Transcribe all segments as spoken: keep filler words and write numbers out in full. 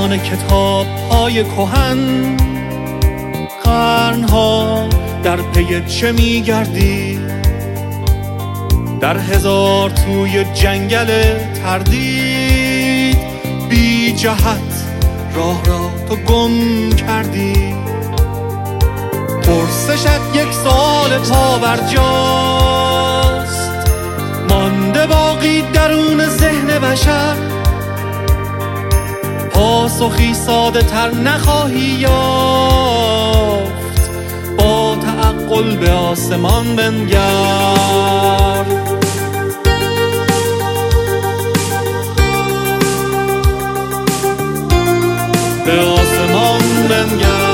میان کتاب های کهن قرنها در پی چه میگردی؟ در هزار توی جنگل تردید بی جهت راه را تو گم کردی. پرسشت یک سال پابرجاست، مانده باقی درون ذهن بشر. پاسخی ساده تر نخواهی یافت، با تعقل به آسمان بنگر. به آسمان بنگر.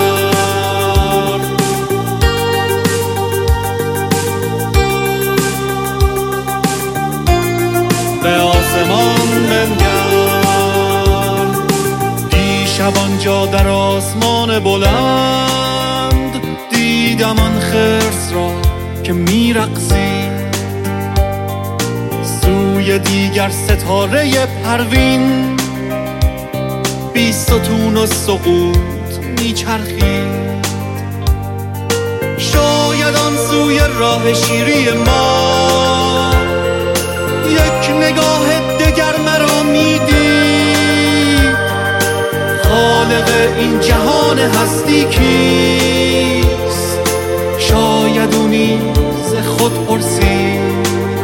به آسمان بنگر. دیشب آنجا در آسمان بلند دیدم آن خرس را که میرقصید سوی دیگر ستاره پروین، بی ستون و سقوط میچرخید. شاید آن سوی راه شیری ما یک نگاه دگر مرا میدید. خالق این جهان هستی کیست؟ شاید او نیز خود پرسید.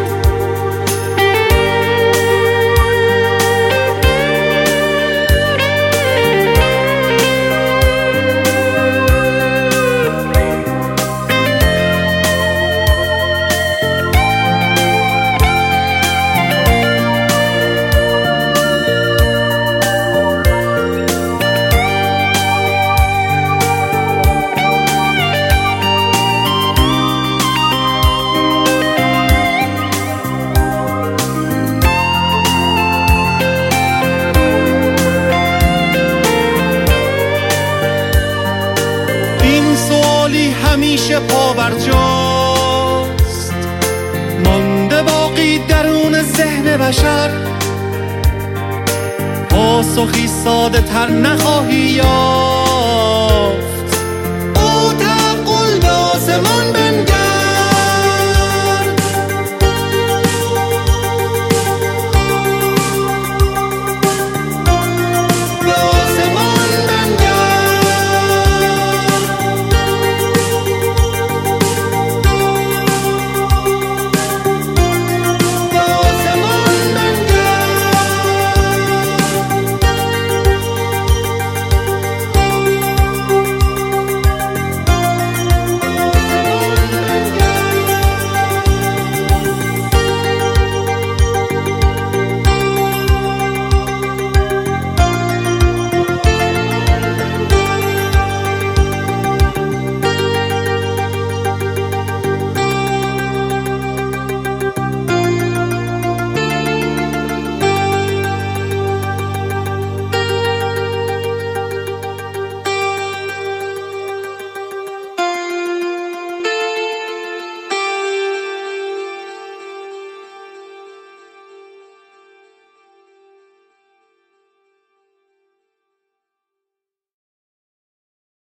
همیشه پابرجاست، مانده باقی درون ذهن بشر. پاسخی ساده تر نخواهی یافت، با تعقل به آسمان